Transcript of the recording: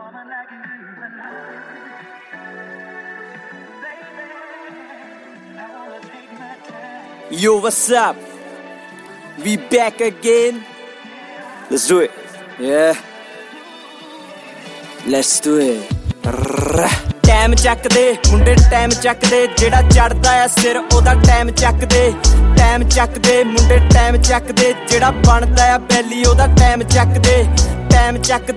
Yo, what's up? We back again. Let's do it. Yeah. Let's do it. Time ਚੱਕਦੇ ਮੁੰਡੇ time ਚੱਕਦੇ ਜਿਹੜਾ ਚੜਦਾ ਆ ਸਿਰ ਉਹਦਾ ਟਾਈਮ ਚੱਕਦੇ ਟਾਈਮ ਚੱਕਦੇ ਮੁੰਡੇ ਟਾਈਮ ਚੱਕਦੇ ਜਿਹੜਾ ਬਣਦਾ ਆ ਬੈਲੀ ਉਹਦਾ ਟਾਈਮ ਚੱਕਦੇ ਟਾਈਮ ਚੱਕਦੇ